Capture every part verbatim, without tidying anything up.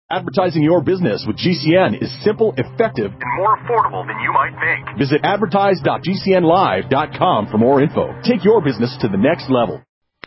Advertising your business with G C N is simple, effective, and more affordable than you might think. Visit advertise dot g c n live dot com for more info. Take your business to the next level.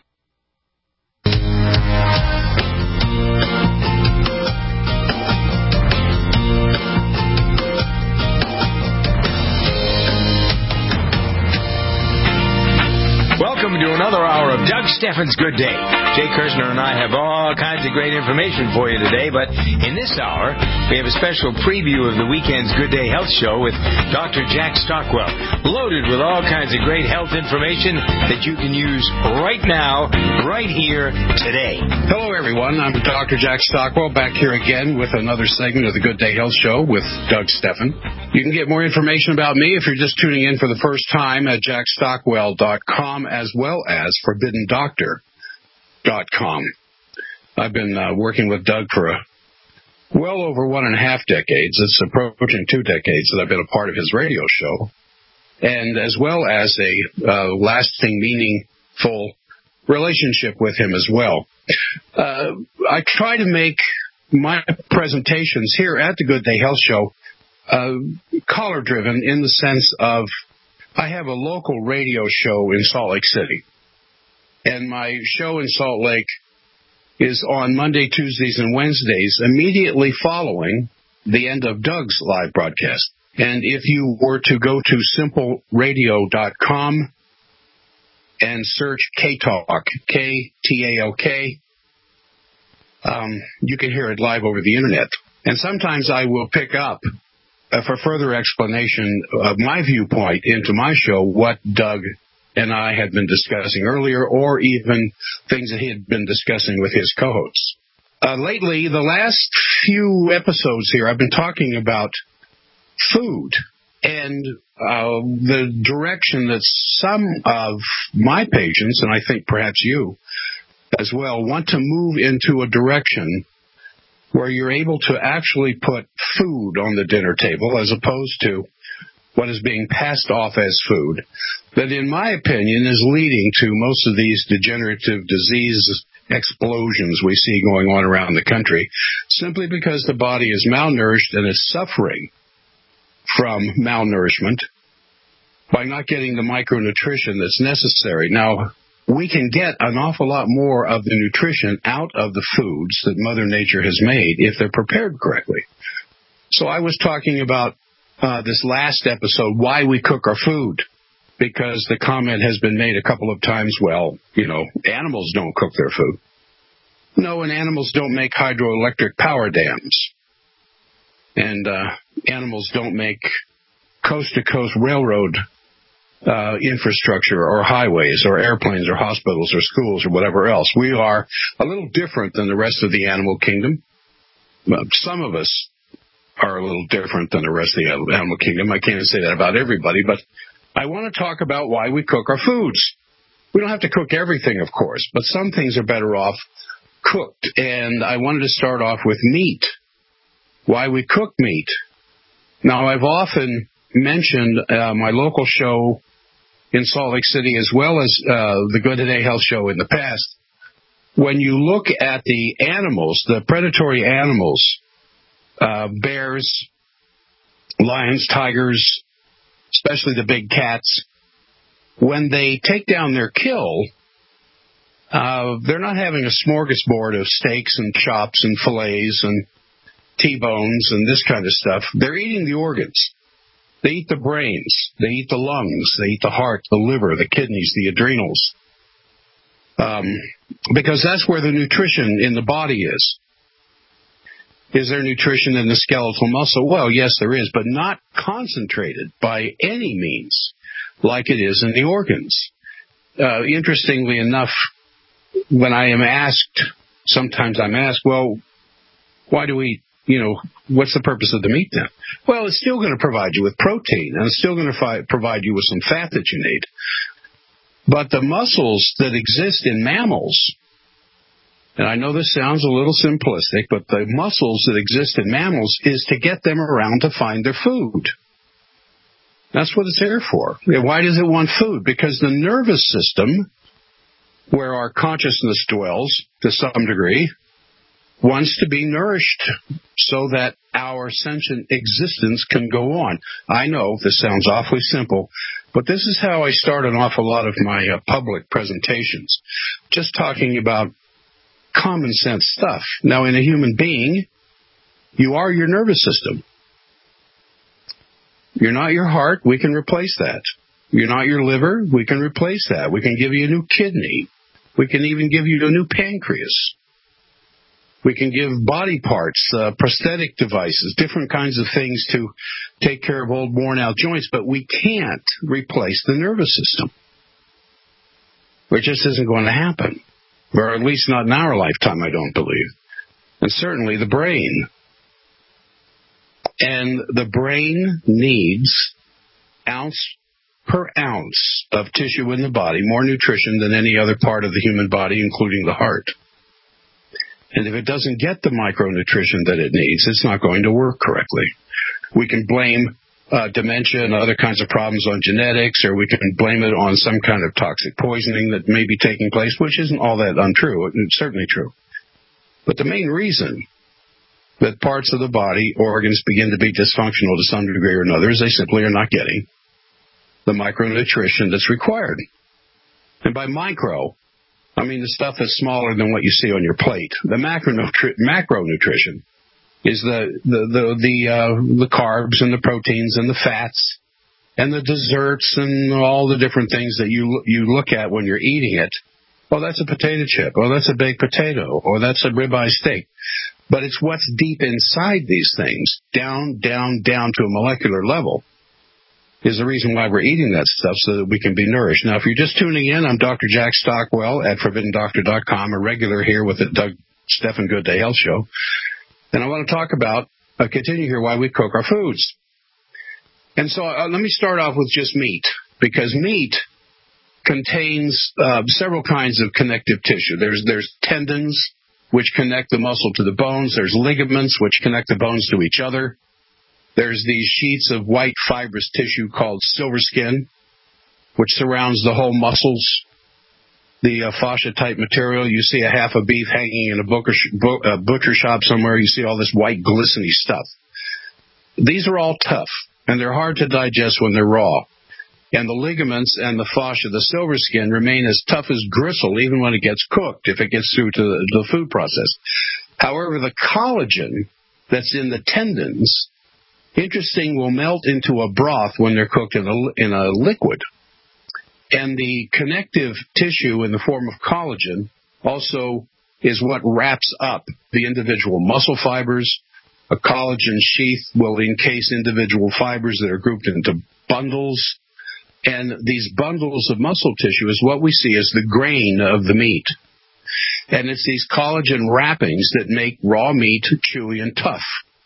Welcome to another hour of Doug Steffens' Good Day. Jay Kirshner and I have all kinds of great information for you today, but in this hour, we have a special preview of the weekend's Good Day Health Show with Doctor Jack Stockwell, loaded with all kinds of great health information that you can use right now, right here, today. Hello, everyone. I'm Doctor Jack Stockwell, back here again with another segment of the Good Day Health Show with Doug Steffen. You can get more information about me if you're just tuning in for the first time at jack stockwell dot com, as well as forbidden doctor dot com. I've been uh, working with Doug for a, well over one and a half decades. It's approaching two decades that I've been a part of his radio show, and as well as a uh, lasting, meaningful relationship with him as well. Uh, I try to make my presentations here at the Good Day Health Show uh, caller-driven in the sense of I have a local radio show in Salt Lake City, and my show in Salt Lake is on Monday, Tuesdays, and Wednesdays, immediately following the end of Doug's live broadcast. And if you were to go to simple radio dot com and search K-Talk, K T A L K, um, you can hear it live over the Internet. And sometimes I will pick up, uh, for further explanation of my viewpoint into my show, what Doug and I had been discussing earlier, or even things that he had been discussing with his co-hosts. Uh, lately, the last few episodes here, I've been talking about food and uh, the direction that some of my patients, and I think perhaps you as well, want to move into a direction where you're able to actually put food on the dinner table as opposed to what is being passed off as food, that in my opinion is leading to most of these degenerative disease explosions we see going on around the country, simply because the body is malnourished and is suffering from malnourishment by not getting the micronutrition that's necessary. Now, we can get an awful lot more of the nutrition out of the foods that Mother Nature has made if they're prepared correctly. So I was talking about uh, this last episode, why we cook our food, because the comment has been made a couple of times, well, you know, animals don't cook their food. No, and animals don't make hydroelectric power dams. And uh, animals don't make coast-to-coast railroad uh, infrastructure or highways or airplanes or hospitals or schools or whatever else. We are a little different than the rest of the animal kingdom. Well, some of us are a little different than the rest of the animal kingdom. I can't say that about everybody, but I want to talk about why we cook our foods. We don't have to cook everything, of course, but some things are better off cooked. And I wanted to start off with meat. Why we cook meat. Now, I've often mentioned uh, my local show in Salt Lake City, as well as uh, the Good Day Health Show in the past. When you look at the animals, the predatory animals, uh, bears, lions, tigers, especially the big cats, when they take down their kill, uh, they're not having a smorgasbord of steaks and chops and fillets and T-bones and this kind of stuff. They're eating the organs. They eat the brains. They eat the lungs. They eat the heart, the liver, the kidneys, the adrenals. Um, because that's where the nutrition in the body is. Is there nutrition in the skeletal muscle? Well, yes, there is, but not concentrated by any means like it is in the organs. Uh, interestingly enough, when I am asked, sometimes I'm asked, well, why do we You know, what's the purpose of the meat then? Well, it's still going to provide you with protein, and it's still going to fi- provide you with some fat that you need. But the muscles that exist in mammals, and I know this sounds a little simplistic, but the muscles that exist in mammals is to get them around to find their food. That's what it's there for. Why does it want food? Because the nervous system, where our consciousness dwells to some degree, wants to be nourished so that our sentient existence can go on. I know this sounds awfully simple, but this is how I start an awful lot of my uh, public presentations, just talking about common sense stuff. Now, in a human being, you are your nervous system. You're not your heart. We can replace that. You're not your liver. We can replace that. We can give you a new kidney. We can even give you a new pancreas. We can give body parts, uh, prosthetic devices, different kinds of things to take care of old, worn-out joints, but we can't replace the nervous system. It just isn't going to happen, or at least not in our lifetime, I don't believe. And certainly the brain. And the brain needs ounce per ounce of tissue in the body, more nutrition than any other part of the human body, including the heart. And if it doesn't get the micronutrition that it needs, it's not going to work correctly. We can blame uh, dementia and other kinds of problems on genetics, or we can blame it on some kind of toxic poisoning that may be taking place, which isn't all that untrue. It's certainly true. But the main reason that parts of the body, organs, begin to be dysfunctional to some degree or another is they simply are not getting the micronutrition that's required. And by micro, I mean the stuff that's smaller than what you see on your plate. The macronutri- macronutrition is the the the the, uh, the carbs and the proteins and the fats and the desserts and all the different things that you you look at when you're eating it. Oh, that's a potato chip. Oh, that's a baked potato. Or that's a ribeye steak. But it's what's deep inside these things, down, down, down to a molecular level, is the reason why we're eating that stuff, so that we can be nourished. Now, if you're just tuning in, I'm Doctor Jack Stockwell at forbidden doctor dot com, a regular here with the Doug Stephan Good Day Health Show. And I want to talk about, uh, continue here, why we cook our foods. And so uh, let me start off with just meat, because meat contains uh, several kinds of connective tissue. There's there's tendons, which connect the muscle to the bones. There's ligaments, which connect the bones to each other. There's these sheets of white fibrous tissue called silver skin, which surrounds the whole muscles. The uh, fascia-type material, you see a half a beef hanging in a butcher, uh, butcher shop somewhere, you see all this white glistening stuff. These are all tough, and they're hard to digest when they're raw. And the ligaments and the fascia, the silver skin, remain as tough as gristle even when it gets cooked, if it gets through to the, the food process. However, the collagen that's in the tendons, interesting, will melt into a broth when they're cooked in a, in a liquid. And the connective tissue in the form of collagen also is what wraps up the individual muscle fibers. A collagen sheath will encase individual fibers that are grouped into bundles. And these bundles of muscle tissue is what we see as the grain of the meat. And it's these collagen wrappings that make raw meat chewy and tough.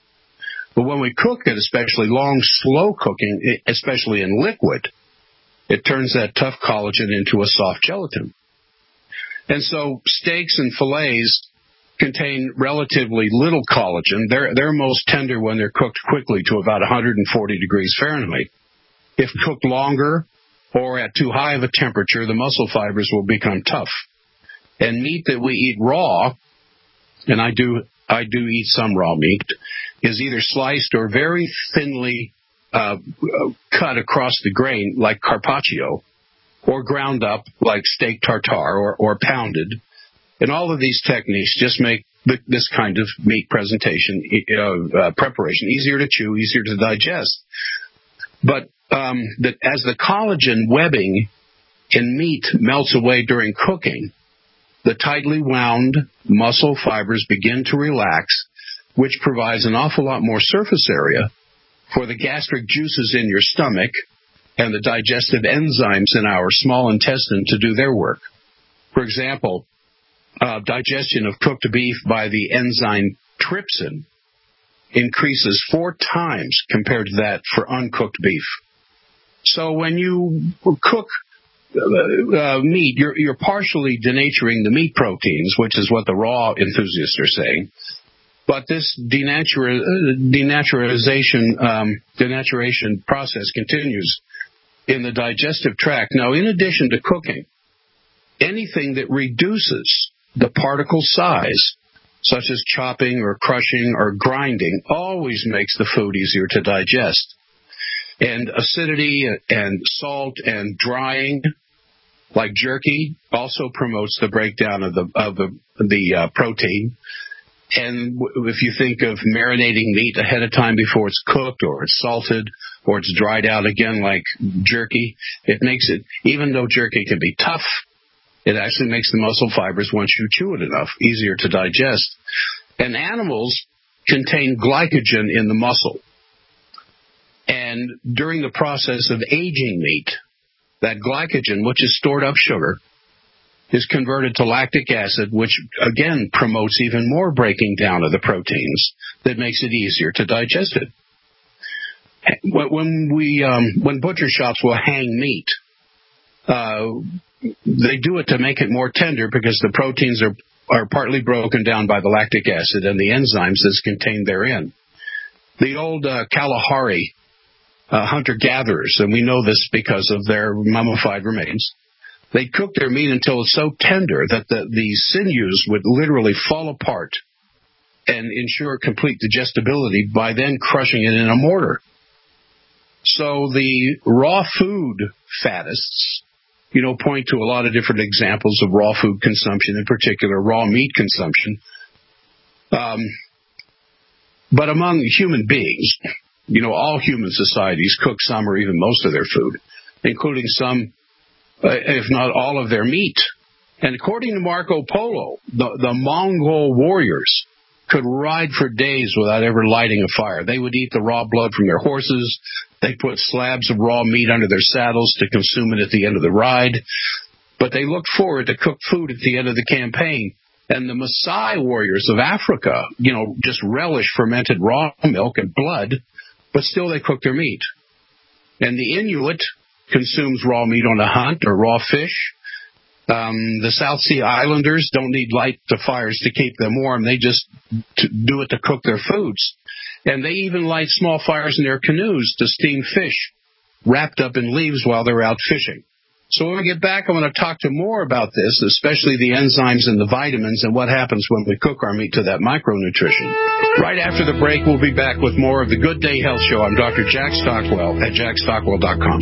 But when we cook it, especially long, slow cooking, especially in liquid, it turns that tough collagen into a soft gelatin. And so steaks and fillets contain relatively little collagen. They're, they're most tender when they're cooked quickly to about one hundred forty degrees Fahrenheit. If cooked longer or at too high of a temperature, the muscle fibers will become tough. And meat that we eat raw, and I do I do eat some raw meat, is either sliced or very thinly uh, cut across the grain like carpaccio, or ground up like steak tartare, or, or pounded. And all of these techniques just make the, this kind of meat presentation, uh, uh, preparation easier to chew, easier to digest. But um, that as the collagen webbing in meat melts away during cooking, the tightly wound muscle fibers begin to relax, which provides an awful lot more surface area for the gastric juices in your stomach and the digestive enzymes in our small intestine to do their work. For example, uh, digestion of cooked beef by the enzyme trypsin increases four times compared to that for uncooked beef. So when you cook uh, uh, meat, you're, you're partially denaturing the meat proteins, which is what the raw enthusiasts are saying. But this denatura- denaturization, um, denaturation process continues in the digestive tract. Now, in addition to cooking, anything that reduces the particle size such as chopping or crushing or grinding, always makes the food easier to digest. And acidity and salt and drying, like jerky, also promotes the breakdown of the of the, the uh, protein. And w- if you think of marinating meat ahead of time before it's cooked or it's salted or it's dried out again like jerky, it makes it, even though jerky can be tough, it actually makes the muscle fibers, once you chew it enough, easier to digest. And animals contain glycogen in the muscle. And during the process of aging meat, that glycogen, which is stored up sugar, is converted to lactic acid, which again promotes even more breaking down of the proteins that makes it easier to digest it. When we, um, when butcher shops will hang meat, uh, they do it to make it more tender because the proteins are, are partly broken down by the lactic acid and the enzymes that's contained therein. The old uh, Kalahari uh, hunter-gatherers, and we know this because of their mummified remains, they cooked their meat until it's so tender that the, the sinews would literally fall apart and ensure complete digestibility by then crushing it in a mortar. So the raw food fattists, you know, point to a lot of different examples of raw food consumption, in particular raw meat consumption. Um, but among human beings, you know, all human societies cook some or even most of their food, including some, uh, if not all of their meat. And according to Marco Polo, the, the Mongol warriors could ride for days without ever lighting a fire. They would eat the raw blood from their horses. They put slabs of raw meat under their saddles to consume it at the end of the ride. But they looked forward to cooked food at the end of the campaign. And the Maasai warriors of Africa, you know, just relish fermented raw milk and blood, but still they cook their meat. And the Inuit consumes raw meat on a hunt or raw fish. Um, the South Sea Islanders don't need light to fires to keep them warm. They just t- do it to cook their foods. And they even light small fires in their canoes to steam fish wrapped up in leaves while they're out fishing. So when we get back, I want to talk to more about this, especially the enzymes and the vitamins and what happens when we cook our meat to that micronutrition. Right after the break, we'll be back with more of the Good Day Health Show. I'm Doctor Jack Stockwell at jack stockwell dot com.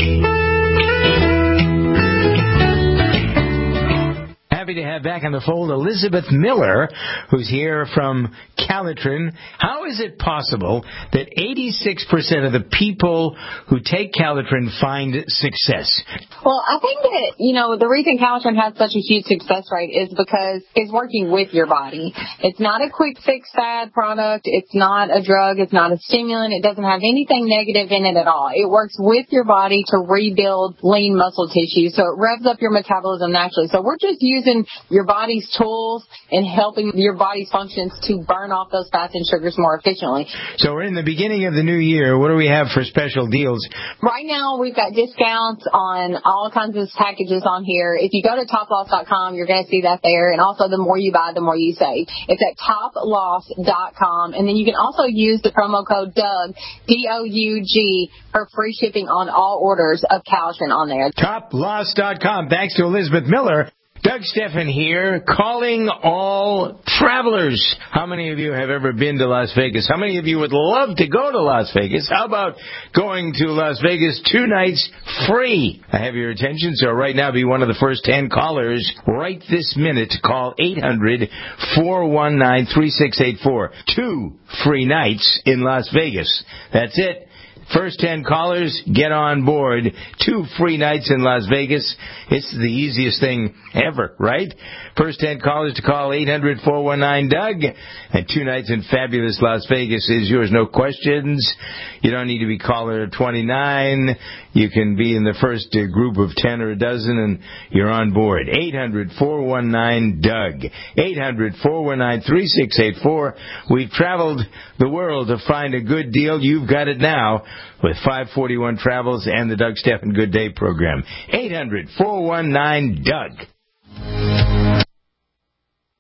Happy to have back on the fold Elizabeth Miller, who's here from Calitrin. How is it possible that eighty-six percent of the people who take Calitrin find success? Well, I think that, you know, the reason Calitrin has such a huge success rate is because it's working with your body. It's not a quick fix fad product. It's not a drug. It's not a stimulant. It doesn't have anything negative in it at all. It works with your body to rebuild lean muscle tissue, so it revs up your metabolism naturally. So we're just using your body's tools and helping your body's functions to burn off those fats and sugars more efficiently. So we're in the beginning of the new year. What do we have for special deals? Right now, we've got discounts on all kinds of packages on here. If you go to top loss dot com, you're going to see that there. And also, the more you buy, the more you save. It's at top loss dot com. And then you can also use the promo code Doug, D O U G, for free shipping on all orders of Calitrin on there. top loss dot com. Thanks to Elizabeth Miller. Doug Steffen here, calling all travelers. How many of you have ever been to Las Vegas? How many of you would love to go to Las Vegas? How about going to Las Vegas two nights free? I have your attention, so right now be one of the first ten callers right this minute. Call eight hundred, four one nine, three six eight four. Two free nights in Las Vegas. That's it. First ten callers, get on board. Two free nights in Las Vegas. It's the easiest thing ever, right? First ten callers to call eight hundred, four one nine, Doug. And two nights in fabulous Las Vegas is yours, no questions. You don't need to be caller twenty-nine. You can be in the first uh, group of ten or a dozen, and you're on board. eight hundred, four one nine, Doug. eight hundred, four one nine, three six eight four. We've traveled the world to find a good deal. You've got it now with five forty-one Travels and the Doug Steffen Good Day program. eight hundred, four one nine, Doug.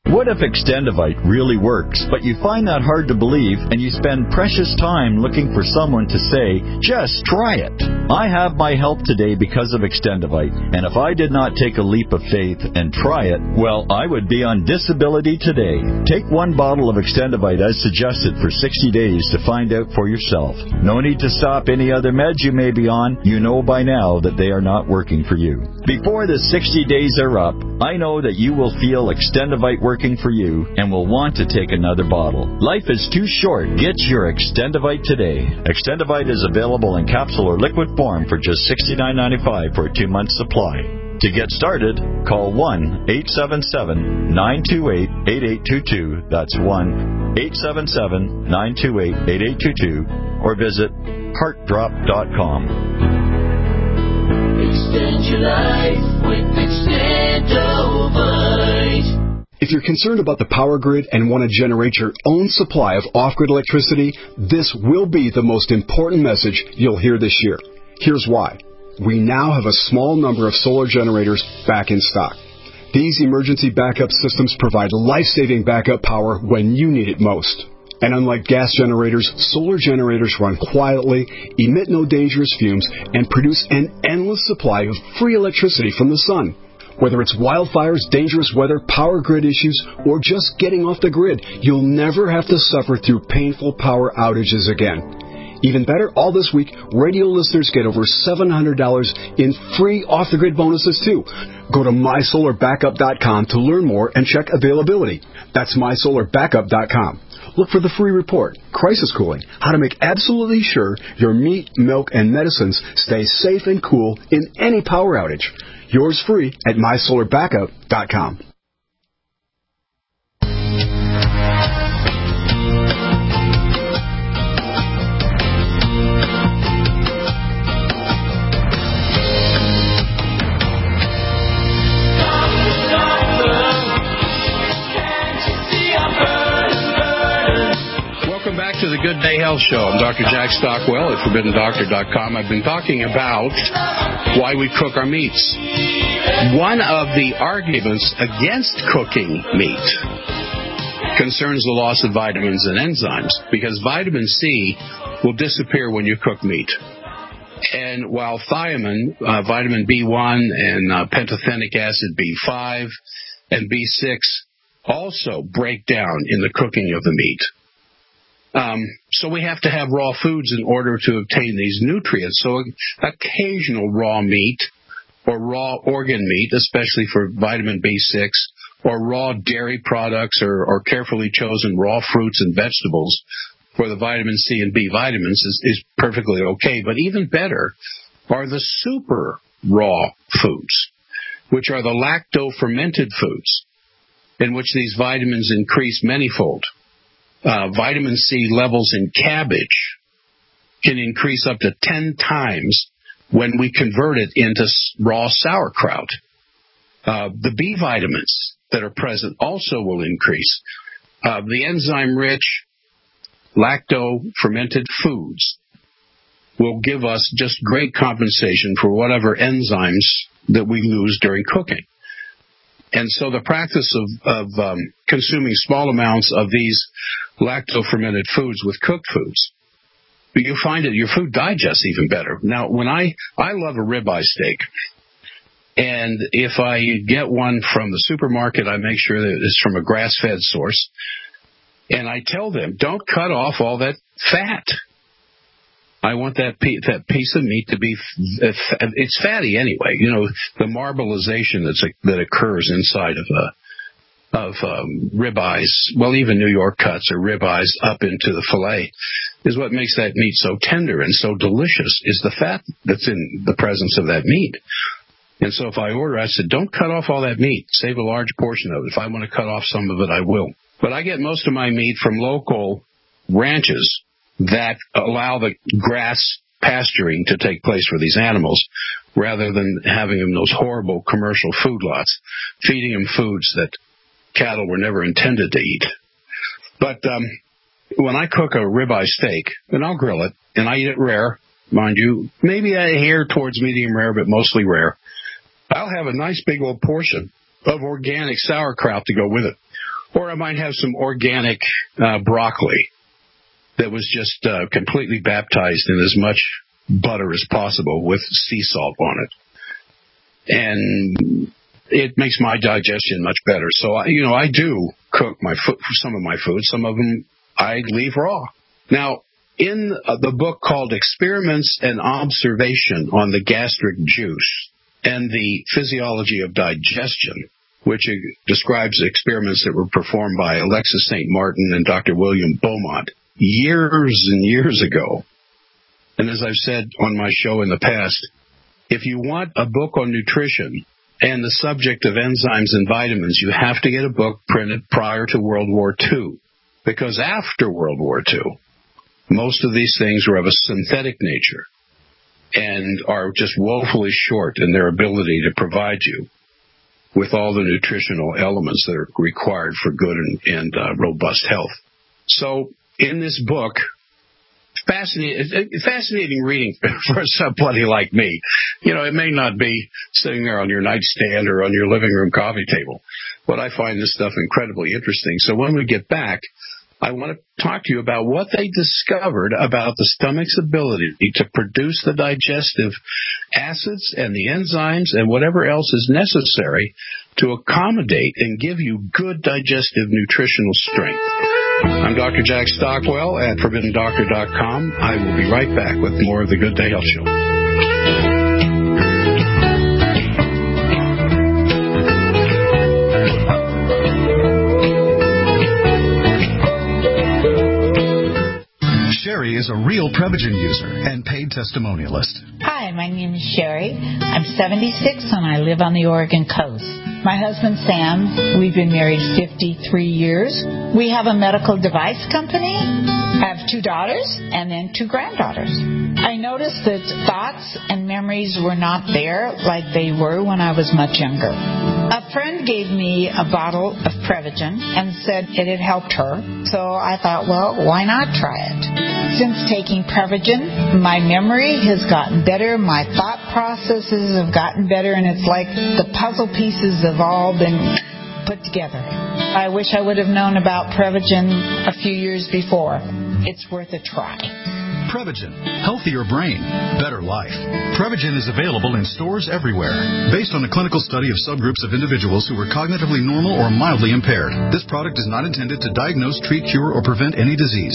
What if Extendivite really works, but you find that hard to believe and you spend precious time looking for someone to say, just try it? I have my help today because of Extendivite, and if I did not take a leap of faith and try it, well, I would be on disability today. Take one bottle of Extendivite as suggested for sixty days to find out for yourself. No need to stop any other meds you may be on. You know by now that they are not working for you. Before the sixty days are up, I know that you will feel Extendivite working for you and will want to take another bottle. Life is too short. Get your Extendivite today. Extendivite is available in capsule or liquid form for just sixty-nine ninety-five for a two-month supply. To get started, call one eight seven seven, nine two eight, eight eight two two. That's one eight seven seven, nine two eight, eight eight two two. Or visit heart drop dot com. Extend your life with Extendivite. If you're concerned about the power grid and want to generate your own supply of off-grid electricity, this will be the most important message you'll hear this year. Here's why. We now have a small number of solar generators back in stock. These emergency backup systems provide life-saving backup power when you need it most. And unlike gas generators, solar generators run quietly, emit no dangerous fumes, and produce an endless supply of free electricity from the sun. Whether it's wildfires, dangerous weather, power grid issues, or just getting off the grid, you'll never have to suffer through painful power outages again. Even better, all this week, radio listeners get over seven hundred dollars in free off-the-grid bonuses, too. Go to my solar backup dot com to learn more and check availability. That's my solar backup dot com. Look for the free report, Crisis Cooling, how to make absolutely sure your meat, milk, and medicines stay safe and cool in any power outage. Yours free at my solar backup dot com. Welcome back to the Good Day Health Show. I'm Doctor Jack Stockwell at forbidden doctor dot com. I've been talking about why we cook our meats. One of the arguments against cooking meat concerns the loss of vitamins and enzymes, because vitamin C will disappear when you cook meat. And while thiamine, uh, vitamin B one, and uh, pantothenic acid B five, and B six also break down in the cooking of the meat. Um, so we have to have raw foods in order to obtain these nutrients. So occasional raw meat or raw organ meat, especially for vitamin B six, or raw dairy products or, or carefully chosen raw fruits and vegetables for the vitamin C and B vitamins is, is perfectly okay. But even better are the super raw foods, which are the lacto-fermented foods, in which these vitamins increase manyfold. Uh, vitamin C levels in cabbage can increase up to ten times when we convert it into raw sauerkraut. Uh, the B vitamins that are present also will increase. Uh, the enzyme-rich lacto-fermented foods will give us just great compensation for whatever enzymes that we lose during cooking. And so the practice of, of um, consuming small amounts of these lacto-fermented foods with cooked foods, you find that your food digests even better. Now, when I, I love a ribeye steak, and if I get one from the supermarket, I make sure that it's from a grass-fed source, and I tell them, don't cut off all that fat. I want that piece, that piece of meat to be, it's fatty anyway. You know, the marbleization that's a, that occurs inside of a, of um, ribeyes, well, even New York cuts or ribeyes up into the fillet, is what makes that meat so tender and so delicious, is the fat that's in the presence of that meat. And so if I order, I said, don't cut off all that meat. Save a large portion of it. If I want to cut off some of it, I will. But I get most of my meat from local ranches that allow the grass pasturing to take place for these animals, rather than having them those horrible commercial food lots, feeding them foods that cattle were never intended to eat. But um, when I cook a ribeye steak, and I'll grill it, and I eat it rare, mind you, maybe a hair towards medium rare, but mostly rare, I'll have a nice big old portion of organic sauerkraut to go with it. Or I might have some organic uh, broccoli that was just uh, completely baptized in as much butter as possible with sea salt on it. And it makes my digestion much better. So, I, you know, I do cook my food, some of my food. Some of them I leave raw. Now, in uh, the book called Experiments and Observation on the Gastric Juice and the Physiology of Digestion, which describes experiments that were performed by Alexis Saint Martin and Doctor William Beaumont years and years ago. And as I've said on my show in the past, if you want a book on nutrition and the subject of enzymes and vitamins, you have to get a book printed prior to World War Two. Because after World War Two, most of these things were of a synthetic nature and are just woefully short in their ability to provide you with all the nutritional elements that are required for good and, and uh, robust health. So in this book, fascinating, fascinating reading for somebody like me. You know, it may not be sitting there on your nightstand or on your living room coffee table, but I find this stuff incredibly interesting. So when we get back, I want to talk to you about what they discovered about the stomach's ability to produce the digestive acids and the enzymes and whatever else is necessary to accommodate and give you good digestive nutritional strength. I'm Doctor Jack Stockwell at forbidden doctor dot com. I will be right back with more of the Good Day Health Show. Sherry is a real Prevagen user and paid testimonialist. Hi, my name is Sherry. I'm seventy-six and I live on the Oregon coast. My husband, Sam, we've been married fifty-three years. We have a medical device company. I have two daughters and then two granddaughters. I noticed that thoughts and memories were not there like they were when I was much younger. A friend gave me a bottle of Prevagen and said it had helped her, so I thought, well, why not try it? Since taking Prevagen, my memory has gotten better, my thought processes have gotten better, and it's like the puzzle pieces have all been put together. I wish I would have known about Prevagen a few years before. It's worth a try. Prevagen. Healthier brain. Better life. Prevagen is available in stores everywhere. Based on a clinical study of subgroups of individuals who were cognitively normal or mildly impaired. This product is not intended to diagnose, treat, cure, or prevent any disease.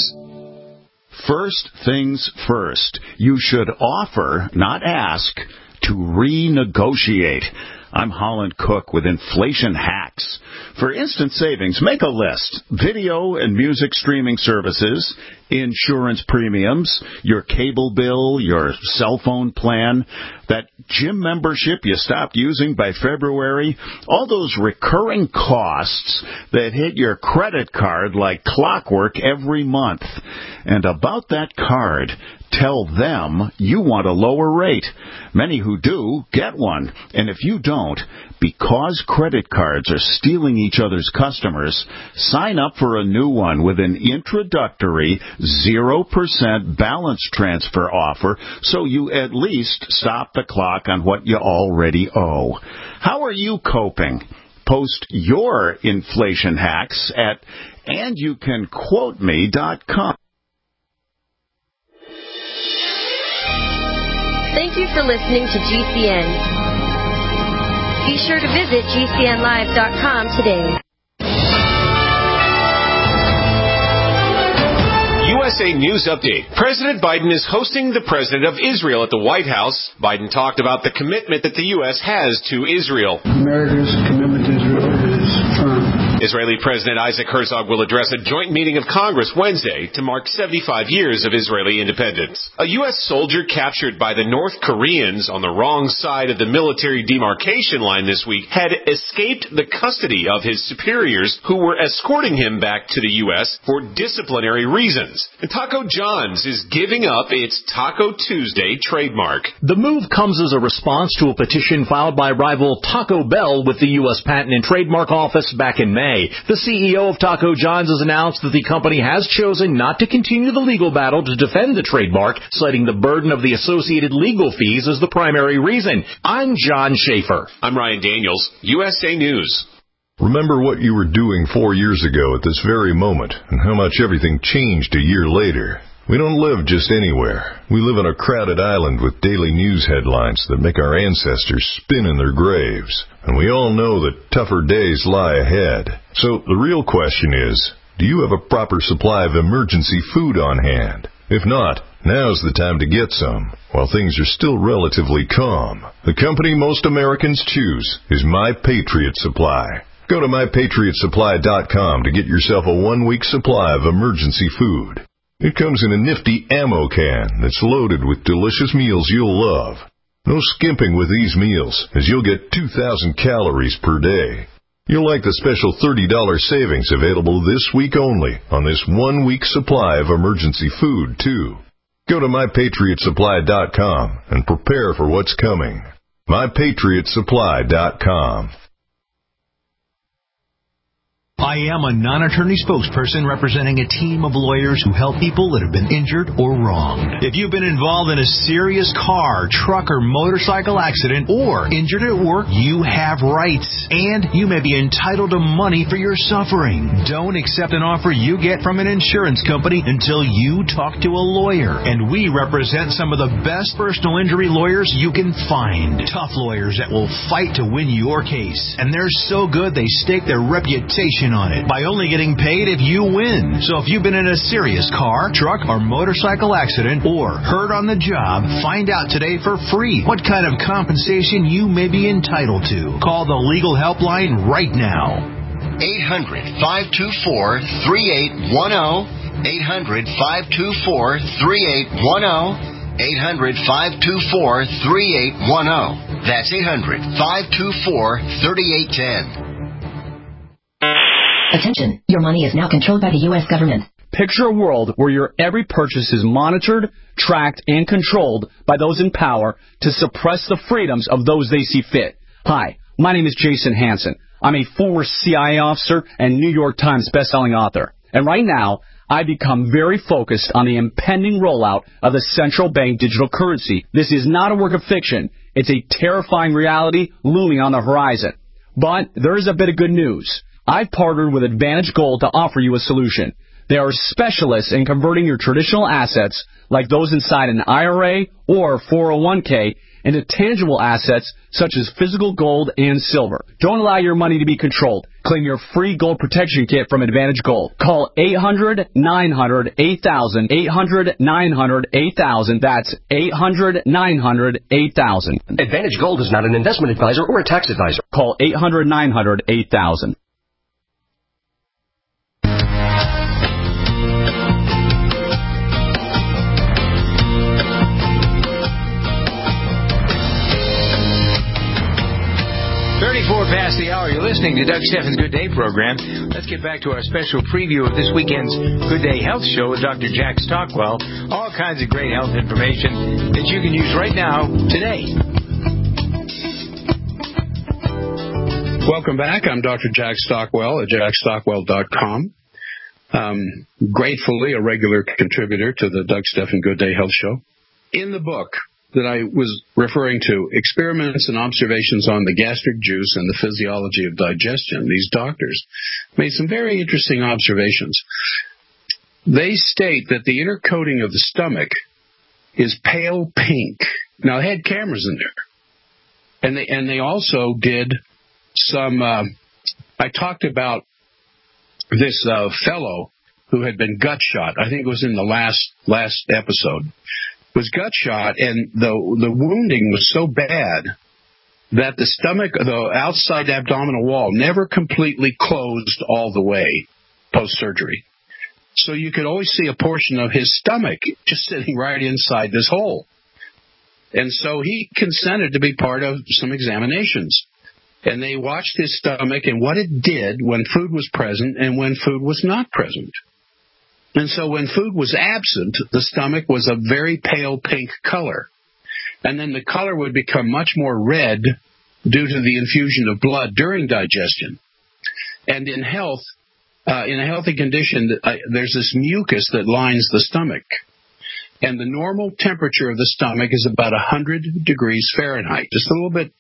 First things first. You should offer, not ask, to renegotiate. I'm Holland Cook with Inflation Hacks. For instant savings, make a list. Video and music streaming services, insurance premiums, your cable bill, your cell phone plan, that gym membership you stopped using by February, all those recurring costs that hit your credit card like clockwork every month. And about that card, tell them you want a lower rate. Many who do get one. And if you don't, because credit cards are stealing each other's customers, sign up for a new one with an introductory zero percent balance transfer offer so you at least stop the clock on what you already owe. How are you coping? Post your inflation hacks at and you can quote me dot com. Thank you for listening to G C N. Be sure to visit G C N live dot com today. U S A News Update. President Biden is hosting the President of Israel at the White House. Biden talked about the commitment that the U S has to Israel. America's commitment to Israel is firm. Israeli President Isaac Herzog will address a joint meeting of Congress Wednesday to mark seventy-five years of Israeli independence. A U S soldier captured by the North Koreans on the wrong side of the military demarcation line this week had escaped the custody of his superiors who were escorting him back to the U S for disciplinary reasons. And Taco John's is giving up its Taco Tuesday trademark. The move comes as a response to a petition filed by rival Taco Bell with the U S Patent and Trademark Office back in May. The C E O of Taco John's has announced that the company has chosen not to continue the legal battle to defend the trademark, citing the burden of the associated legal fees as the primary reason. I'm John Schaefer. I'm Ryan Daniels, U S A News. Remember what you were doing four years ago at this very moment and how much everything changed a year later. We don't live just anywhere. We live on a crowded island with daily news headlines that make our ancestors spin in their graves. And we all know that tougher days lie ahead. So the real question is, do you have a proper supply of emergency food on hand? If not, now's the time to get some, while things are still relatively calm. The company most Americans choose is My Patriot Supply. Go to my patriot supply dot com to get yourself a one-week supply of emergency food. It comes in a nifty ammo can that's loaded with delicious meals you'll love. No skimping with these meals, as you'll get two thousand calories per day. You'll like the special thirty dollars savings available this week only on this one-week supply of emergency food, too. Go to my patriot supply dot com and prepare for what's coming. my patriot supply dot com. I am a non-attorney spokesperson representing a team of lawyers who help people that have been injured or wronged. If you've been involved in a serious car, truck, or motorcycle accident or injured at work, you have rights, and you may be entitled to money for your suffering. Don't accept an offer you get from an insurance company until you talk to a lawyer. And we represent some of the best personal injury lawyers you can find. Tough lawyers that will fight to win your case. And they're so good they stake their reputation on it by only getting paid if you win. So if you've been in a serious car, truck, or motorcycle accident or hurt on the job, find out today for free what kind of compensation you may be entitled to. Call the legal helpline right now. eight hundred, five two four, three eight one zero. eight hundred, five two four, three eight one zero. eight hundred, five two four, three eight one zero. That's eight hundred, five two four, three eight one zero. Attention, your money is now controlled by the U S government. Picture a world where your every purchase is monitored, tracked, and controlled by those in power to suppress the freedoms of those they see fit. Hi, my name is Jason Hansen. I'm a former C I A officer and New York Times bestselling author. And right now, I've become very focused on the impending rollout of the central bank digital currency. This is not a work of fiction. It's a terrifying reality looming on the horizon. But there is a bit of good news. I've partnered with Advantage Gold to offer you a solution. They are specialists in converting your traditional assets, like those inside an I R A or four oh one k, into tangible assets such as physical gold and silver. Don't allow your money to be controlled. Claim your free gold protection kit from Advantage Gold. Call eight hundred, nine hundred, eight thousand, eight hundred, nine hundred, eight thousand. That's eight hundred, nine hundred, eight thousand. Advantage Gold is not an investment advisor or a tax advisor. Call eight hundred, nine hundred, eight thousand. thirty-four past the hour. You're listening to Doug Steffens' Good Day program. Let's get back to our special preview of this weekend's Good Day Health Show with Doctor Jack Stockwell. All kinds of great health information that you can use right now, today. Welcome back. I'm Doctor Jack Stockwell at jack stockwell dot com. Um, gratefully, a regular contributor to the Doug Steffens' Good Day Health Show. In the book that I was referring to, Experiments and Observations on the Gastric Juice and the Physiology of Digestion, these doctors made some very interesting observations. They state that the inner coating of the stomach is pale pink. Now, they had cameras in there. And they, and they also did some, uh, I talked about this uh, fellow who had been gut shot. I think it was in the last last episode. Was gut shot, and the the wounding was so bad that the stomach, the outside abdominal wall, never completely closed all the way post-surgery. So you could always see a portion of his stomach just sitting right inside this hole. And so he consented to be part of some examinations. And they watched his stomach and what it did when food was present and when food was not present. And so when food was absent, the stomach was a very pale pink color. And then the color would become much more red due to the infusion of blood during digestion. And in health, uh, in a healthy condition, uh, there's this mucus that lines the stomach. And the normal temperature of the stomach is about one hundred degrees Fahrenheit, just a little bit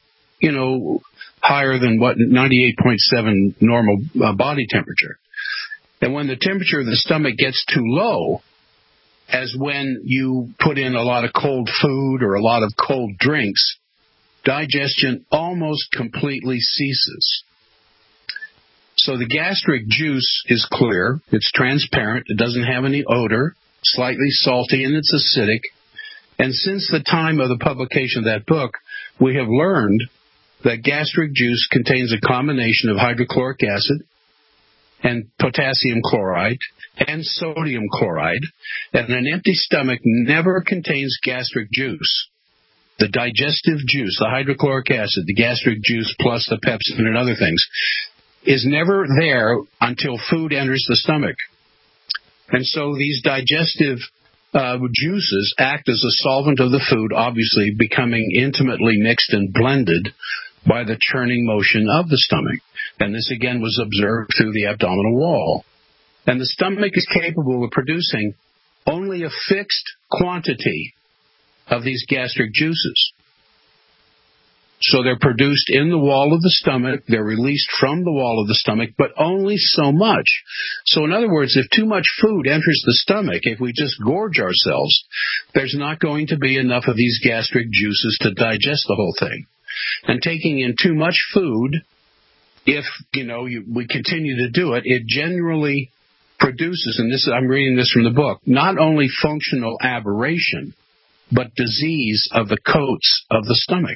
you know, higher than what ninety-eight point seven normal uh, body temperature. And when the temperature of the stomach gets too low, as when you put in a lot of cold food or a lot of cold drinks, digestion almost completely ceases. So the gastric juice is clear, it's transparent, it doesn't have any odor, slightly salty, and it's acidic. And since the time of the publication of that book, we have learned that gastric juice contains a combination of hydrochloric acid and potassium chloride and sodium chloride, and an empty stomach never contains gastric juice. The digestive juice, the hydrochloric acid, the gastric juice plus the pepsin and other things, is never there until food enters the stomach. And so these digestive uh, juices act as a solvent of the food, obviously becoming intimately mixed and blended by the churning motion of the stomach. And this again was observed through the abdominal wall. And the stomach is capable of producing only a fixed quantity of these gastric juices. So they're produced in the wall of the stomach, they're released from the wall of the stomach, but only so much. So in other words, if too much food enters the stomach, if we just gorge ourselves, there's not going to be enough of these gastric juices to digest the whole thing. And taking in too much food, if, you know, you, we continue to do it, it generally produces, and this I'm reading this from the book, not only functional aberration, but disease of the coats of the stomach.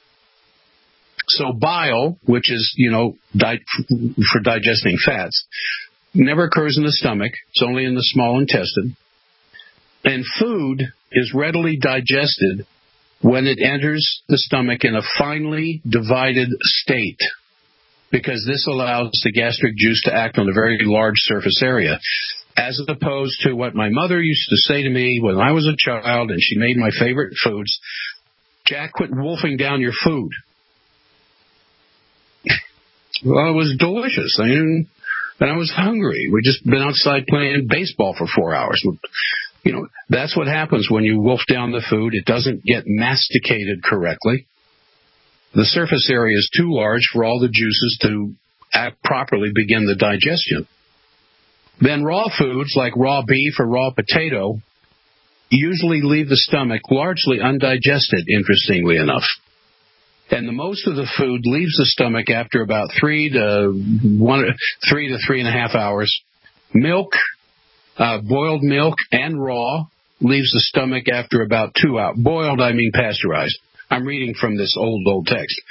So bile, which is, you know, di- for digesting fats, never occurs in the stomach. It's only in the small intestine. And food is readily digested when it enters the stomach in a finely divided state, because this allows the gastric juice to act on a very large surface area, as opposed to what my mother used to say to me when I was a child and she made my favorite foods: Jack, quit wolfing down your food. Well, it was delicious. I mean, and I was hungry. We'd just been outside playing baseball for four hours. You know, that's what happens when you wolf down the food. It doesn't get masticated correctly. The surface area is too large for all the juices to act properly begin the digestion. Then raw foods like raw beef or raw potato usually leave the stomach largely undigested, interestingly enough. And the most of the food leaves the stomach after about three to one, three to three and a half hours. Milk, uh, boiled milk and raw, leaves the stomach after about two hours. Boiled, I mean pasteurized. I'm reading from this old, old text.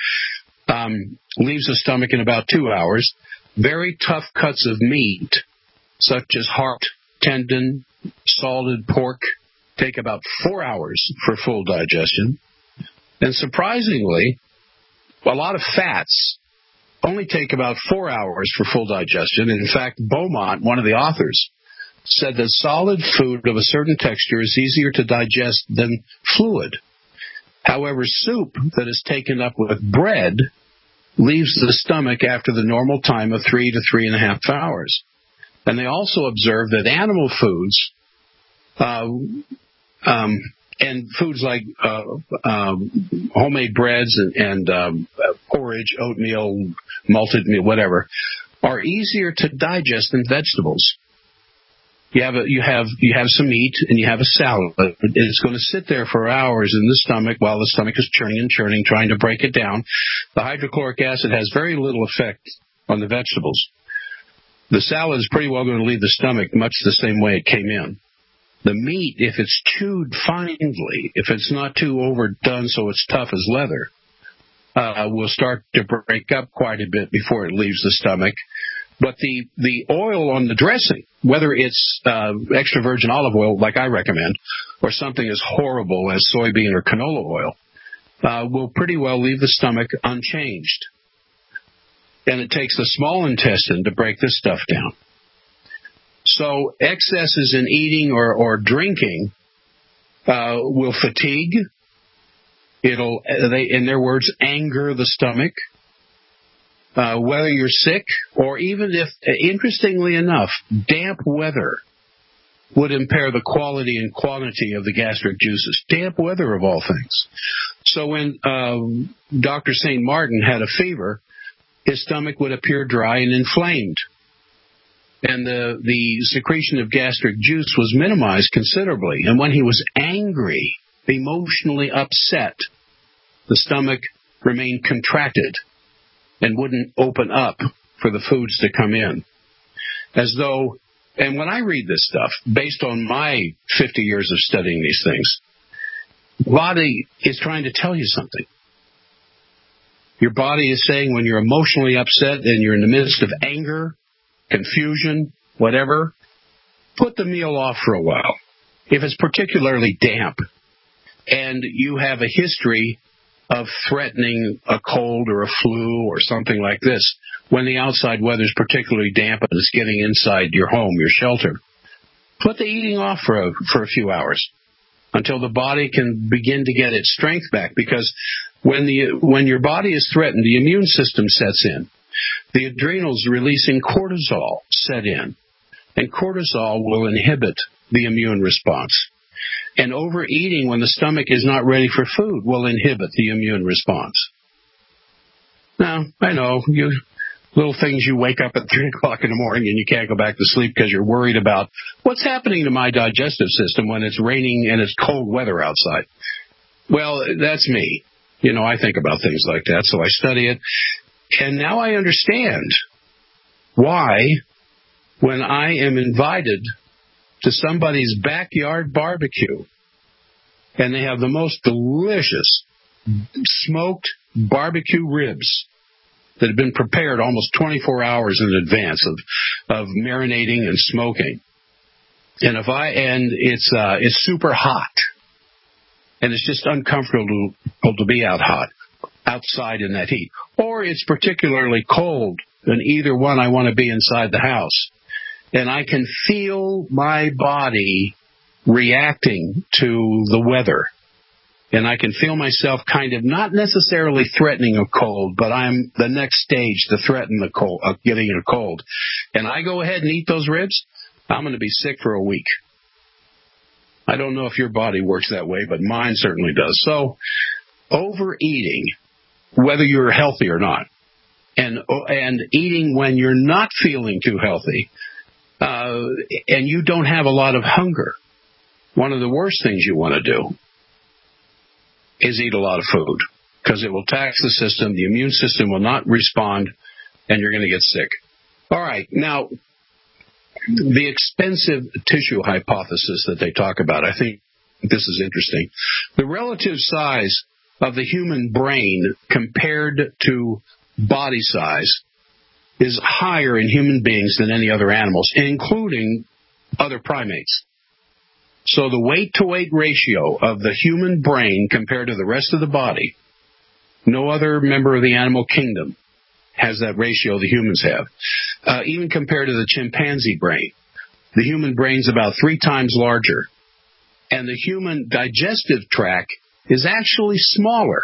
Um, leaves the stomach in about two hours. Very tough cuts of meat, such as heart, tendon, salted pork, take about four hours for full digestion. And surprisingly, a lot of fats only take about four hours for full digestion. And in fact, Beaumont, one of the authors, said that solid food of a certain texture is easier to digest than fluid. However, soup that is taken up with bread leaves the stomach after the normal time of three to three and a half hours. And they also observed that animal foods, uh, um, and foods like uh, um, homemade breads and, and um, porridge, oatmeal, malted meal, whatever, are easier to digest than vegetables. You have a, you have you have some meat and you have a salad. It's going to sit there for hours in the stomach while the stomach is churning and churning, trying to break it down. The hydrochloric acid has very little effect on the vegetables. The salad is pretty well going to leave the stomach much the same way it came in. The meat, if it's chewed finely, if it's not too overdone so it's tough as leather, uh, will start to break up quite a bit before it leaves the stomach. But the, the oil on the dressing, whether it's uh, extra virgin olive oil, like I recommend, or something as horrible as soybean or canola oil, uh, will pretty well leave the stomach unchanged. And it takes the small intestine to break this stuff down. So excesses in eating or, or drinking uh, will fatigue. It'll, they, in their words, anger the stomach. Uh, whether you're sick or even if, interestingly enough, damp weather would impair the quality and quantity of the gastric juices. Damp weather, of all things. So when uh, Doctor Saint Martin had a fever, his stomach would appear dry and inflamed. And the, the secretion of gastric juice was minimized considerably. And when he was angry, emotionally upset, the stomach remained contracted and wouldn't open up for the foods to come in. As though, and when I read this stuff, based on my fifty years of studying these things, body is trying to tell you something. Your body is saying when you're emotionally upset and you're in the midst of anger, confusion, whatever, put the meal off for a while. If it's particularly damp and you have a history of threatening a cold or a flu or something like this, when the outside weather is particularly damp and it's getting inside your home, your shelter, put the eating off for a, for a few hours until the body can begin to get its strength back. Because when the when your body is threatened, the immune system sets in. The adrenals releasing cortisol set in, and cortisol will inhibit the immune response. And overeating when the stomach is not ready for food will inhibit the immune response. Now, I know, you little things you wake up at three o'clock in the morning and you can't go back to sleep because you're worried about what's happening to my digestive system when it's raining and it's cold weather outside. Well, that's me. You know, I think about things like that, so I study it. And now I understand why, when I am invited to somebody's backyard barbecue and they have the most delicious smoked barbecue ribs that have been prepared almost twenty-four hours in advance of, of marinating and smoking. And if I and it's uh, it's super hot, and it's just uncomfortable to, to be out hot, outside in that heat. Or it's particularly cold, and either one I want to be inside the house. And I can feel my body reacting to the weather. And I can feel myself kind of not necessarily threatening a cold, but I'm the next stage to threaten the cold, uh, getting a cold. And I go ahead and eat those ribs, I'm going to be sick for a week. I don't know if your body works that way, but mine certainly does. So overeating, whether you're healthy or not, and and eating when you're not feeling too healthy, uh, and you don't have a lot of hunger, one of the worst things you want to do is eat a lot of food, because it will tax the system, the immune system will not respond, and you're going to get sick. All right, now, the expensive tissue hypothesis that they talk about, I think this is interesting. The relative size of the human brain compared to body size is higher in human beings than any other animals, including other primates. So the weight-to-weight ratio of the human brain compared to the rest of the body, no other member of the animal kingdom has that ratio the humans have. Uh, even compared to the chimpanzee brain, the human brain's about three times larger. And the human digestive tract is actually smaller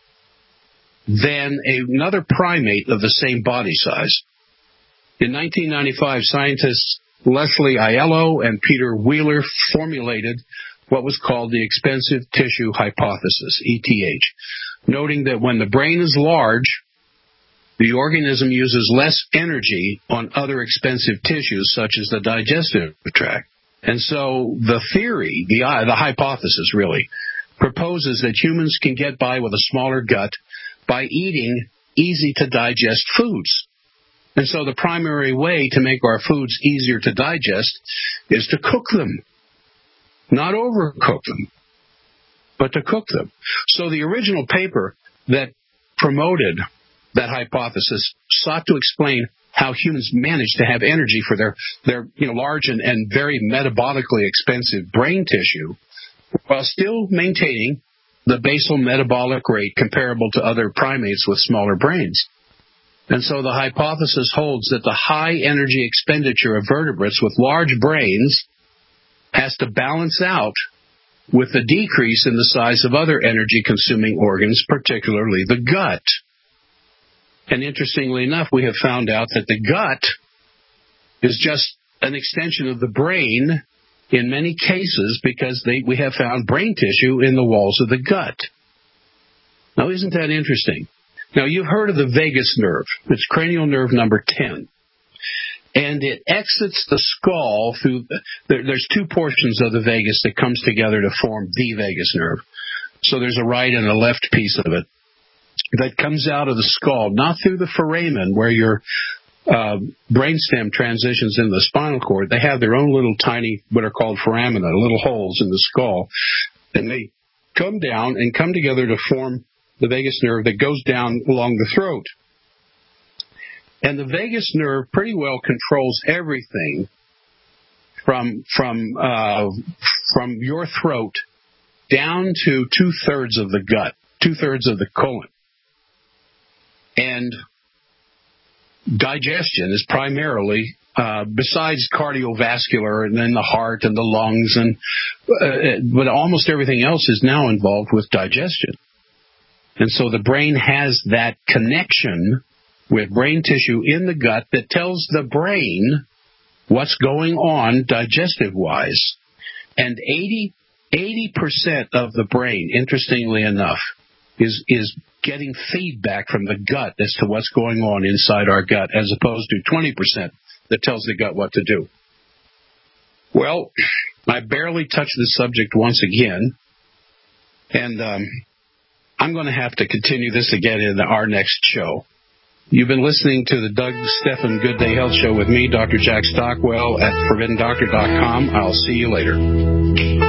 than another primate of the same body size. In nineteen ninety-five, scientists Leslie Aiello and Peter Wheeler formulated what was called the expensive tissue hypothesis, E T H, noting that when the brain is large, the organism uses less energy on other expensive tissues, such as the digestive tract. And so the theory, the, the hypothesis really, proposes that humans can get by with a smaller gut by eating easy-to-digest foods. And so the primary way to make our foods easier to digest is to cook them. Not overcook them, but to cook them. So the original paper that promoted that hypothesis sought to explain how humans manage to have energy for their, their you know, large and, and very metabolically expensive brain tissue while still maintaining the basal metabolic rate comparable to other primates with smaller brains. And so the hypothesis holds that the high energy expenditure of vertebrates with large brains has to balance out with the decrease in the size of other energy-consuming organs, particularly the gut. And interestingly enough, we have found out that the gut is just an extension of the brain in many cases because they, we have found brain tissue in the walls of the gut. Now, isn't that interesting? Now, you've heard of the vagus nerve. It's cranial nerve number ten. And it exits the skull through, there, there's two portions of the vagus that comes together to form the vagus nerve. So there's a right and a left piece of it that comes out of the skull, not through the foramen where your uh, brainstem transitions in the spinal cord. They have their own little tiny, what are called foramina, little holes in the skull. And they come down and come together to form the vagus nerve that goes down along the throat. And the vagus nerve pretty well controls everything from from uh, from your throat down to two-thirds of the gut, two-thirds of the colon. And digestion is primarily, uh, besides cardiovascular and then the heart and the lungs, and uh, but almost everything else is now involved with digestion. And so the brain has that connection with brain tissue in the gut that tells the brain what's going on digestive-wise. And eighty percent of the brain, interestingly enough, is is getting feedback from the gut as to what's going on inside our gut, as opposed to twenty percent that tells the gut what to do. Well, I barely touched the subject once again, and um, I'm going to have to continue this again in our next show. You've been listening to the Doug Stephan Good Day Health Show with me, Doctor Jack Stockwell at forbidden doctor dot com. I'll see you later.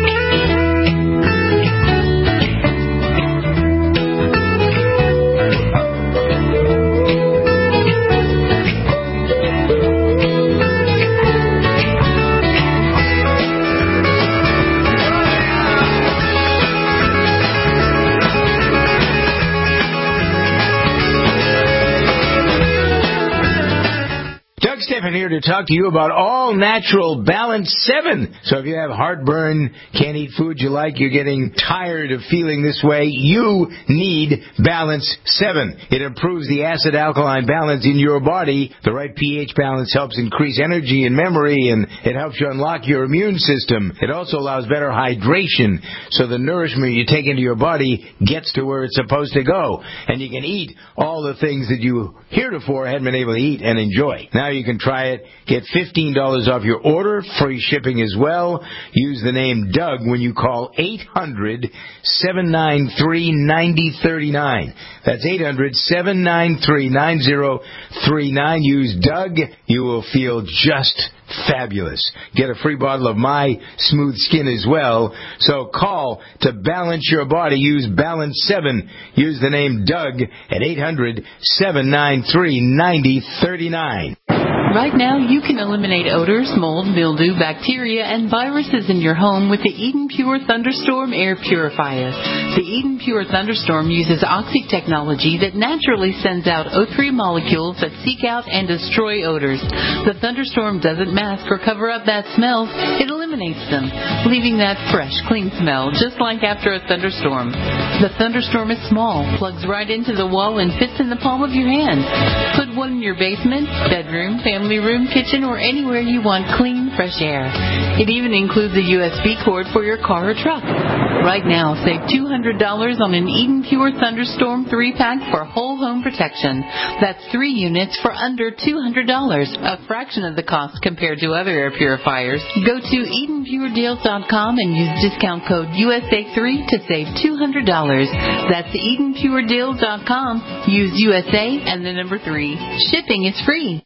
Stephan here to talk to you about All Natural Balance seven. So if you have heartburn, can't eat food you like, you're getting tired of feeling this way, you need Balance seven. It improves the acid-alkaline balance in your body. The right pH balance helps increase energy and memory, and it helps you unlock your immune system. It also allows better hydration, so the nourishment you take into your body gets to where it's supposed to go. And you can eat all the things that you heretofore hadn't been able to eat and enjoy. Now you can try it. Get fifteen dollars off your order, free shipping as well. Use the name Doug when you call eight hundred, seven nine three, nine zero three nine. That's eight hundred, seven nine three, nine zero three nine. Use Doug. You will feel just fabulous. Get a free bottle of My Smooth Skin as well. So call to balance your body. Use Balance seven. Use the name Doug at eight hundred, seven nine three, nine zero three nine. Right now, you can eliminate odors, mold, mildew, bacteria, and viruses in your home with the Eden Pure Thunderstorm Air Purifier. The Eden Pure Thunderstorm uses Oxy technology that naturally sends out O three molecules that seek out and destroy odors. The Thunderstorm doesn't mask or cover up bad smells. It eliminates them, leaving that fresh, clean smell, just like after a thunderstorm. The Thunderstorm is small, plugs right into the wall, and fits in the palm of your hand. Put one in your basement, bedroom, family room, kitchen, or anywhere you want clean, fresh air. It even includes a U S B cord for your car or truck. Right now, save two hundred dollars on an Eden Pure Thunderstorm three pack for whole home protection. That's three units for under two hundred dollars, a fraction of the cost compared to other air purifiers. Go to Eden Pure Deals dot com and use discount code U S A three to save two hundred dollars. That's Eden Pure Deals dot com. Use U S A and the number three. Shipping is free.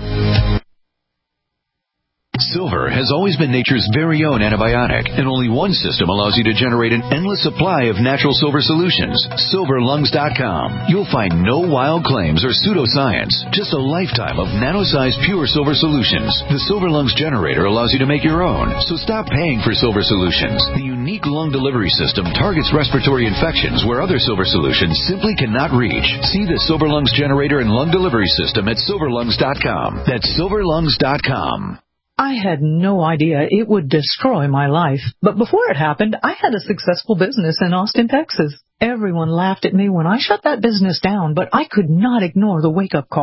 Silver has always been nature's very own antibiotic, and only one system allows you to generate an endless supply of natural silver solutions. silver lungs dot com. You'll find no wild claims or pseudoscience, just a lifetime of nano-sized pure silver solutions. The Silver Lungs generator allows you to make your own, so stop paying for silver solutions. The unique lung delivery system targets respiratory infections where other silver solutions simply cannot reach. See the Silver Lungs generator and lung delivery system at silver lungs dot com. That's silver lungs dot com. I had no idea it would destroy my life. But before it happened, I had a successful business in Austin, Texas. Everyone laughed at me when I shut that business down, but I could not ignore the wake-up call.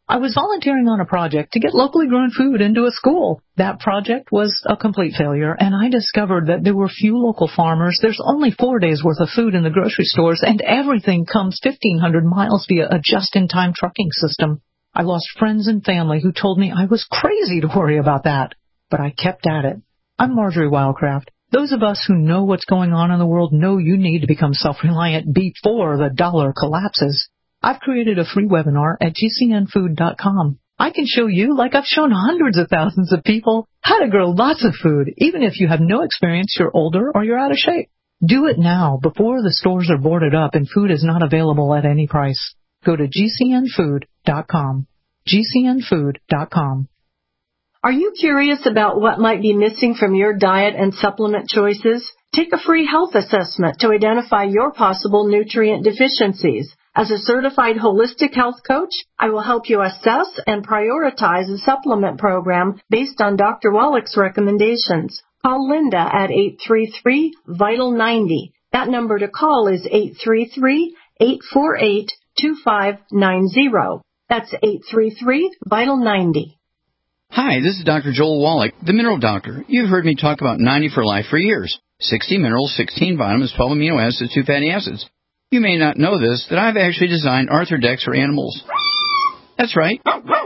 I was volunteering on a project to get locally grown food into a school. That project was a complete failure, and I discovered that there were few local farmers. There's only four days' worth of food in the grocery stores, and everything comes fifteen hundred miles via a just-in-time trucking system. I lost friends and family who told me I was crazy to worry about that, but I kept at it. I'm Marjorie Wildcraft. Those of us who know what's going on in the world know you need to become self-reliant before the dollar collapses. I've created a free webinar at G C N food dot com. I can show you, like I've shown hundreds of thousands of people, how to grow lots of food, even if you have no experience, you're older, or you're out of shape. Do it now, before the stores are boarded up and food is not available at any price. Go to G C N food dot com. G C N food dot com. Are you curious about what might be missing from your diet and supplement choices? Take a free health assessment to identify your possible nutrient deficiencies. As a certified holistic health coach, I will help you assess and prioritize a supplement program based on Doctor Wallach's recommendations. Call Linda at eight three three, vital ninety. That number to call is eight three three, eight four eight, two five nine zero. That's eight three three, vital ninety. Hi, this is Doctor Joel Wallach, the Mineral Doctor. You've heard me talk about ninety for Life for years. sixty minerals, sixteen vitamins, twelve amino acids, two fatty acids. You may not know this, that I've actually designed Arthrodex for animals. That's right.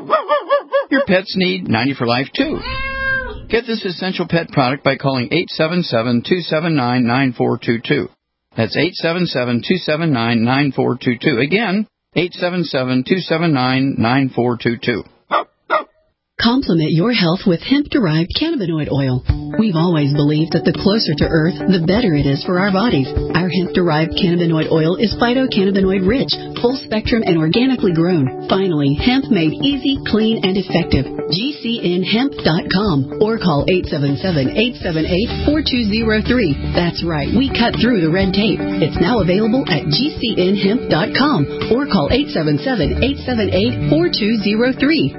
Your pets need ninety for Life, too. Get this essential pet product by calling eight seven seven, two seven nine, nine four two two. That's eight seven seven, two seven nine, nine four two two. Again, eight seven seven, two seven nine, nine four two two. Complement your health with hemp-derived cannabinoid oil. We've always believed that the closer to Earth, the better it is for our bodies. Our hemp-derived cannabinoid oil is phytocannabinoid-rich, full-spectrum, and organically grown. Finally, hemp made easy, clean, and effective. G C N hemp dot com or call eight seven seven, eight seven eight, four two zero three. That's right, we cut through the red tape. It's now available at G C N hemp dot com or call eight seven seven, eight seven eight, four two zero three.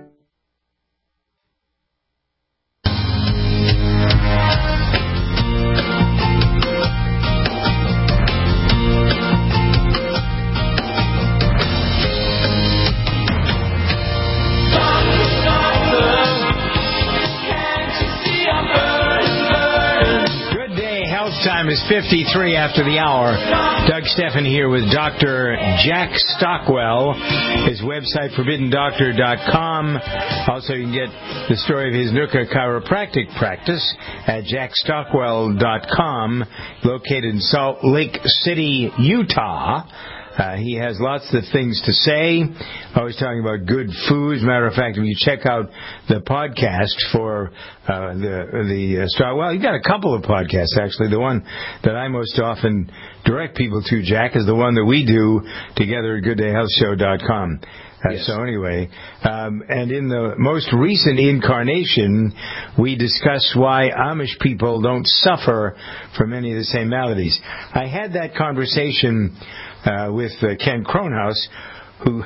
Time is fifty-three after the hour. Doug Steffen here with Doctor Jack Stockwell. His website, forbidden doctor dot com. Also, you can get the story of his Nuka chiropractic practice at jack stockwell dot com, located in Salt Lake City, Utah. Uh, he has lots of things to say, always talking about good food. As a matter of fact, if you check out the podcast for uh, the the uh, star, well, you've got a couple of podcasts, actually. The one that I most often direct people to, Jack, is the one that we do together at good day health show dot com. Uh, yes. So anyway, um, and in the most recent incarnation, we discuss why Amish people don't suffer from any of the same maladies. I had that conversation uh, with uh, Ken Kronhaus, who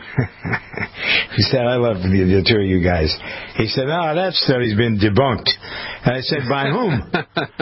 who said, I love the, the two of you guys. He said, oh, that study's been debunked. And I said, by whom?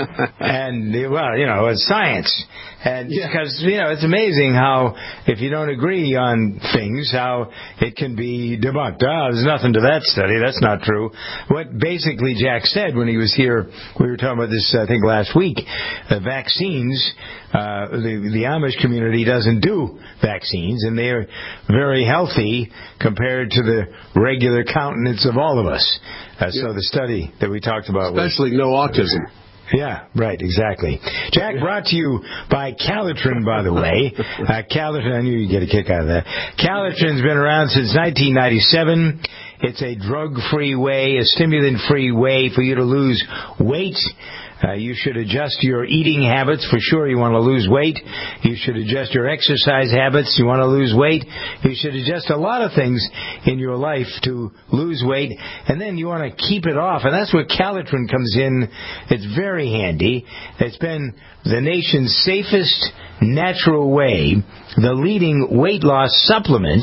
And, well, you know, it's science. And yeah. Because, you know, it's amazing how, if you don't agree on things, how it can be debunked. Oh, there's nothing to that study. That's not true. What basically Jack said when he was here, we were talking about this, I think, last week, uh, vaccines, uh, the, the Amish community doesn't do vaccines, and they're very healthy compared to the regular countenance of all of us. Uh, yeah. So the study that we talked about Especially was, no autism. Yeah, right, exactly. Jack, brought to you by Calitrin, by the way. Uh, Calitrin, I knew you'd get a kick out of that. Calitrin's been around since nineteen ninety-seven. It's a drug-free way, a stimulant-free way for you to lose weight. Uh, you should adjust your eating habits. For sure, you want to lose weight. You should adjust your exercise habits. You want to lose weight. You should adjust a lot of things in your life to lose weight. And then you want to keep it off. And that's where Calitrin comes in. It's very handy. It's been the nation's safest natural way, the leading weight loss supplement.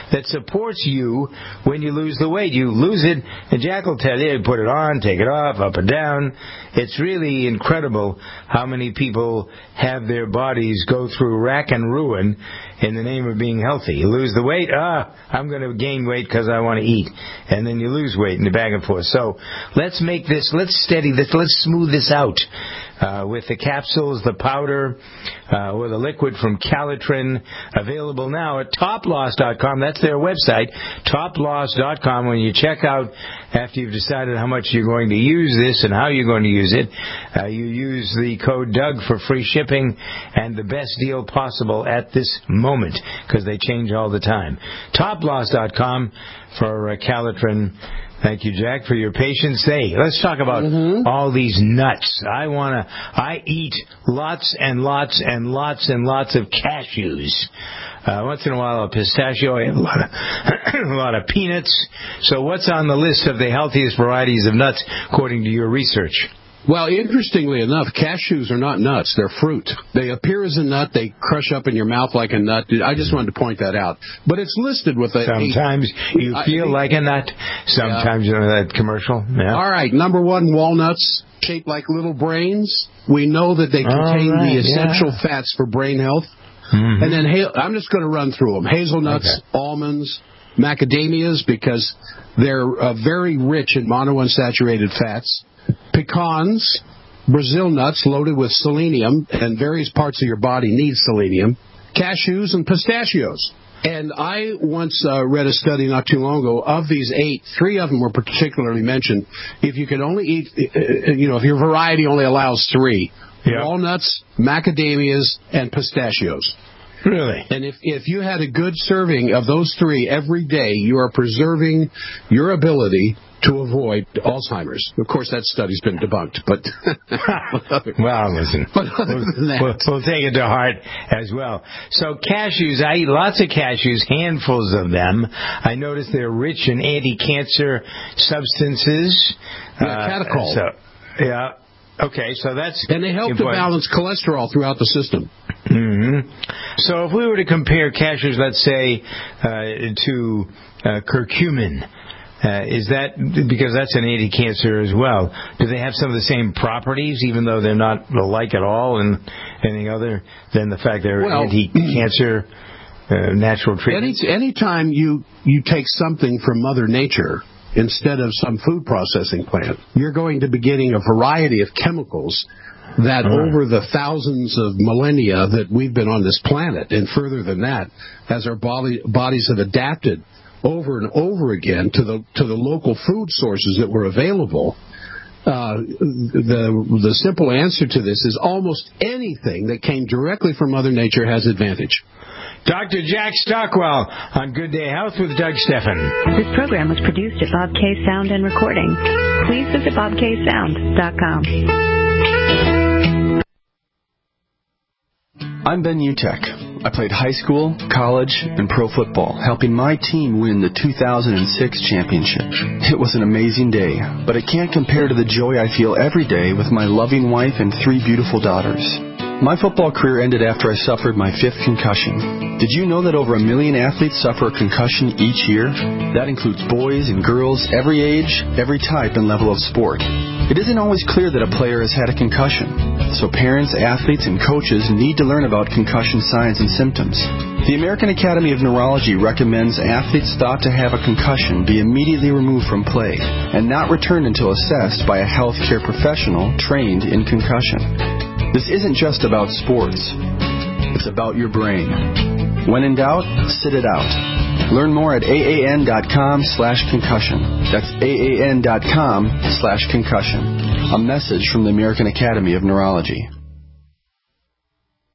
that supports you when you lose the weight. You lose it, and Jack will tell you, put it on, take it off, up and down. It's really incredible how many people have their bodies go through rack and ruin in the name of being healthy. You lose the weight, ah, I'm going to gain weight because I want to eat. And then you lose weight and you're back and forth. So let's make this, let's steady this, let's smooth this out. Uh, with the capsules, the powder, uh, or the liquid from Calitrin, available now at top loss dot com. That's their website, top loss dot com. When you check out, after you've decided how much you're going to use this and how you're going to use it, uh, you use the code Doug for free shipping and the best deal possible at this moment, because they change all the time. top loss dot com for uh, Calitrin. Thank you, Jack, for your patience. Hey, let's talk about mm-hmm. all these nuts. I wanna, I eat lots and lots and lots and lots of cashews. Uh, once in a while, a pistachio. I have a lot of, a lot of peanuts. So, what's on the list of the healthiest varieties of nuts, according to your research? Well, interestingly enough, cashews are not nuts. They're fruit. They appear as a nut. They crush up in your mouth like a nut. I just wanted to point that out. But it's listed with a... Sometimes a, you feel I, like a nut. Sometimes yeah. You know that commercial. Yeah. All right. Number one, walnuts, shaped like little brains. We know that they contain right, the essential yeah. fats for brain health. Mm-hmm. And then I'm just going to run through them. Hazelnuts, okay. almonds, macadamias, because they're uh, very rich in monounsaturated fats. Pecans, Brazil nuts loaded with selenium, and various parts of your body need selenium, cashews, and pistachios. And I once uh, read a study not too long ago. Of these eight, three of them were particularly mentioned. If you can only eat, uh, you know, if your variety only allows three, yep. walnuts, macadamias, and pistachios. Really? And if if you had a good serving of those three every day, you are preserving your ability to avoid Alzheimer's. Of course, that study's been debunked, but... well, listen, but other we'll, than that... we'll, we'll take it to heart as well. So cashews, I eat lots of cashews, handfuls of them. I notice they're rich in anti-cancer substances. Yeah, uh, catechol. So, yeah. Okay, so that's... And they help important. to balance cholesterol throughout the system. Mm-hmm. So if we were to compare cashews, let's say, uh, to uh, curcumin, uh, is that, because that's an anti-cancer as well, do they have some of the same properties, even though they're not alike at all and anything other than the fact they're well, anti-cancer uh, natural treatments? Any, anytime you, you take something from Mother Nature instead of some food processing plant, you're going to be getting a variety of chemicals that right. over the thousands of millennia that we've been on this planet, and further than that, as our body, bodies have adapted over and over again to the to the local food sources that were available, uh, the the simple answer to this is almost anything that came directly from Mother Nature has advantage. Doctor Jack Stockwell on Good Day Health with Doug Steffen. This program was produced at Bob K Sound and Recording. Please visit bob k sound dot com. I'm Ben Utek. I played high school, college, and pro football, helping my team win the two thousand six championship. It was an amazing day, but it can't compare to the joy I feel every day with my loving wife and three beautiful daughters. My football career ended after I suffered my fifth concussion. Did you know that over a million athletes suffer a concussion each year? That includes boys and girls, every age, every type and level of sport. It isn't always clear that a player has had a concussion, so parents, athletes, and coaches need to learn about concussion signs and symptoms. The American Academy of Neurology recommends athletes thought to have a concussion be immediately removed from play and not returned until assessed by a healthcare professional trained in concussion. This isn't just about sports. It's about your brain. When in doubt, sit it out. Learn more at aan.com slash concussion. That's aan.com slash concussion. A message from the American Academy of Neurology.